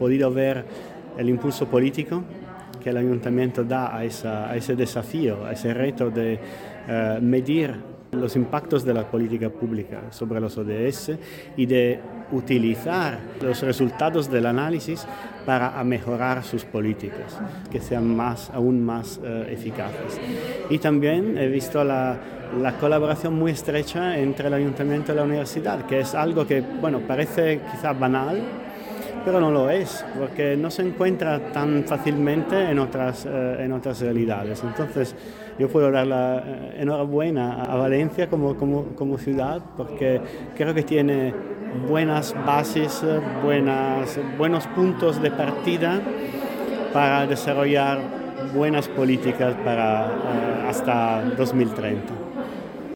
podido ver el impulso político que el ayuntamiento da a ese desafío, a ese reto de medir los impactos de la política pública sobre los ODS y de utilizar los resultados del análisis para mejorar sus políticas, que sean aún más eficaces. Y también he visto la colaboración muy estrecha entre el ayuntamiento y la universidad, que es algo que, parece quizá banal, pero no lo es, porque no se encuentra tan fácilmente en otras realidades. Entonces, yo puedo dar la enhorabuena a Valencia como ciudad, porque creo que tiene buenas bases, buenos puntos de partida para desarrollar buenas políticas para hasta 2030.